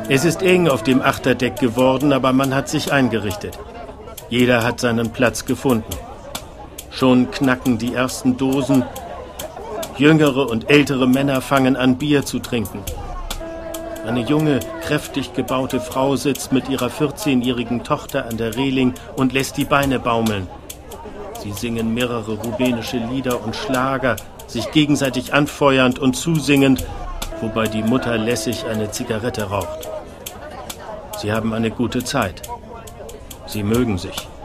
Es ist eng auf dem Achterdeck geworden, aber man hat sich eingerichtet. Jeder hat seinen Platz gefunden. Schon knacken die ersten Dosen. Jüngere und ältere Männer fangen an, Bier zu trinken. Eine junge, kräftig gebaute Frau sitzt mit ihrer 14-jährigen Tochter an der Reling und lässt die Beine baumeln. Sie singen mehrere rumänische Lieder und Schlager, sich gegenseitig anfeuernd und zusingend, wobei die Mutter lässig eine Zigarette raucht. Sie haben eine gute Zeit. Sie mögen sich.